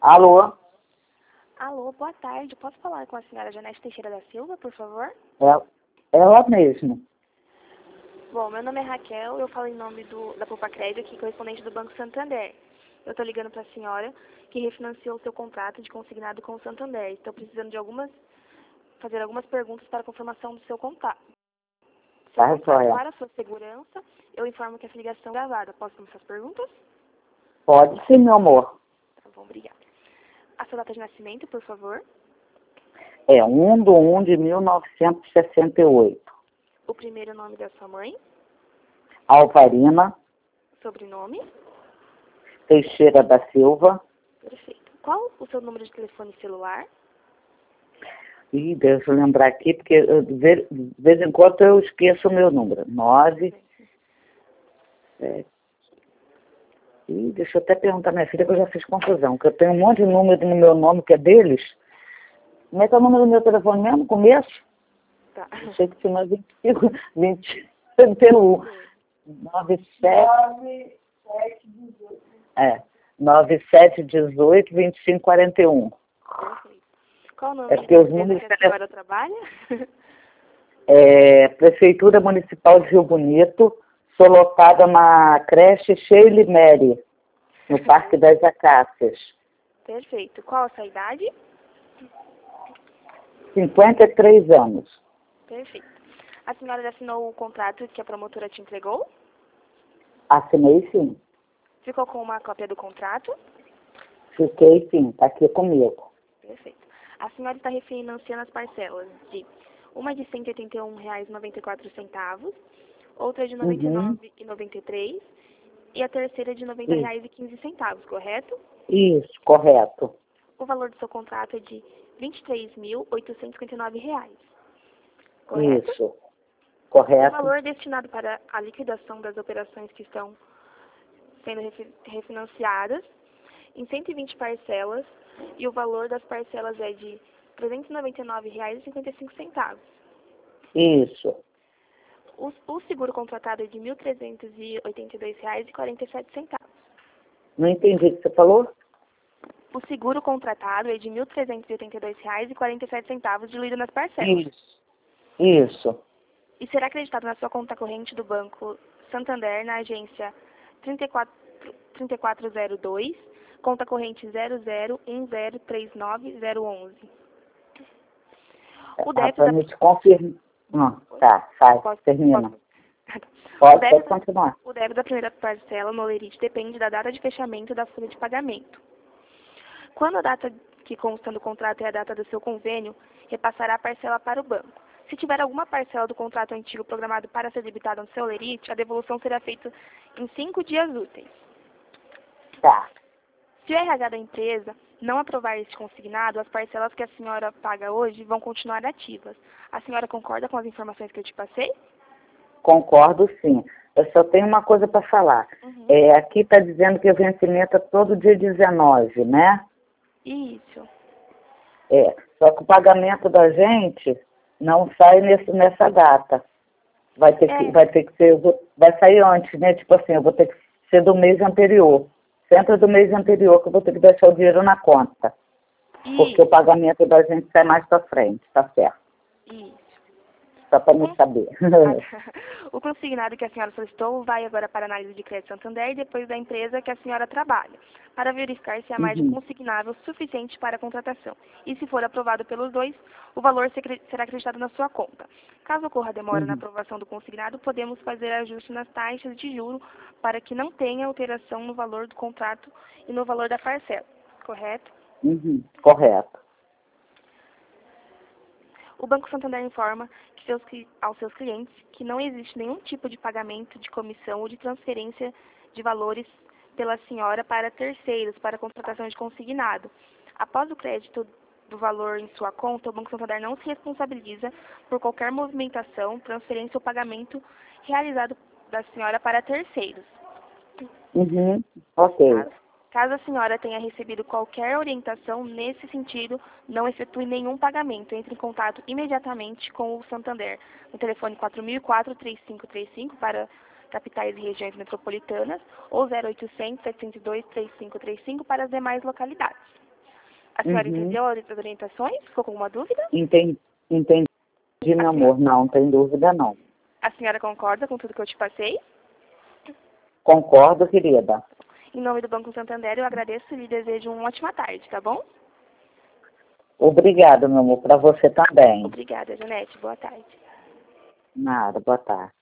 Alô? Alô, boa tarde. Posso falar com a senhora Janete Teixeira da Silva, por favor? Ela mesmo. Bom, meu nome é Raquel, eu falo em nome da Poupa Crédito, aqui, correspondente do Banco Santander. Eu estou ligando para a senhora que refinanciou o seu contrato de consignado com o Santander. Estou precisando de fazer algumas perguntas para a confirmação do seu contrato. Para a sua segurança, eu informo que essa ligação é gravada. Posso começar as perguntas? Pode sim, meu amor. Tá bom, obrigada. A sua data de nascimento, por favor? É 1/1/1968. O primeiro nome da sua mãe? Alvarina Sobrenome? Teixeira da Silva. Perfeito. Qual o seu número de telefone celular? Deixa eu lembrar aqui, porque de vez em quando eu esqueço o meu número. 9, 7. Deixa eu até perguntar à minha filha, que eu já fiz confusão, que eu tenho um monte de número no meu nome, que é deles. Como é que é o número do meu telefone mesmo? Começo? Tá. Achei que tinha 25, 20, pelo 9718. 9718 2541. Perfeito. Qual o nome É da porque os empresa números que a senhora trabalha? Prefeitura Municipal de Rio Bonito, sou lotada na creche Sheila Mary, no Parque das Acácias. Perfeito. Qual a sua idade? 53 anos. Perfeito. A senhora já assinou o contrato que a promotora te entregou? Assinei sim. Ficou com uma cópia do contrato? Fiquei sim, está aqui comigo. Perfeito. A senhora está refinanciando as parcelas de uma de R$ 181,94, outra de R$ 99,93 e a terceira de R$ 90,15, correto? Isso, correto. O valor do seu contrato é de R$ 23.859, correto? Isso, correto. O valor destinado para a liquidação das operações que estão sendo refinanciadas em 120 parcelas e o valor das parcelas é de R$ 399,55. Isso. O seguro contratado é de R$ 1.382,47. Não entendi o que você falou? O seguro contratado é de R$ 1.382,47 diluído nas parcelas. Isso. E será acreditado na sua conta corrente do Banco Santander na agência 3402, conta corrente 00103911. O débito da... te confirma. Tá, termina. Pode continuar. O débito da primeira parcela no Olerite depende da data de fechamento da folha de pagamento. Quando a data que consta no contrato é a data do seu convênio, repassará a parcela para o banco. Se tiver alguma parcela do contrato antigo programado para ser debitada no seu Olerite, a devolução será feita em 5 dias úteis. Tá. Se o RH da empresa não aprovar este consignado, as parcelas que a senhora paga hoje vão continuar ativas. A senhora concorda com as informações que eu te passei? Concordo, sim. Eu só tenho uma coisa para falar. Aqui está dizendo que o vencimento é todo dia 19, né? Isso. Só que o pagamento da gente não sai nessa data. Vai ter que ser, vai sair antes, né? Tipo assim, eu vou ter que ser do mês anterior. Sempre do mês anterior que eu vou ter que deixar o dinheiro na conta. Porque o pagamento da gente sai mais para frente, tá certo? Isso. Só para me saber. O consignado que a senhora solicitou vai agora para a análise de crédito Santander e depois da empresa que a senhora trabalha, para verificar se a margem consignável suficiente para a contratação. E se for aprovado pelos dois, o valor será acreditado na sua conta. Caso ocorra demora na aprovação do consignado, podemos fazer ajuste nas taxas de juro para que não tenha alteração no valor do contrato e no valor da parcela. Correto? Correto. O Banco Santander informa aos seus clientes que não existe nenhum tipo de pagamento de comissão ou de transferência de valores pela senhora para terceiros para a contratação de consignado. Após o crédito do valor em sua conta, o Banco Santander não se responsabiliza por qualquer movimentação, transferência ou pagamento realizado da senhora para terceiros. Ok. Caso a senhora tenha recebido qualquer orientação nesse sentido, não efetue nenhum pagamento. Entre em contato imediatamente com o Santander no telefone 4004-3535 para capitais e regiões metropolitanas ou 0800-702-3535 para as demais localidades. A senhora entendeu as orientações? Ficou com alguma dúvida? Entendi, meu amor. Não tem dúvida, não. A senhora concorda com tudo que eu te passei? Concordo, querida. Em nome do Banco Santander, eu agradeço e lhe desejo uma ótima tarde, tá bom? Obrigada, meu amor. Para você também. Obrigada, Janete. Boa tarde. Nada, boa tarde.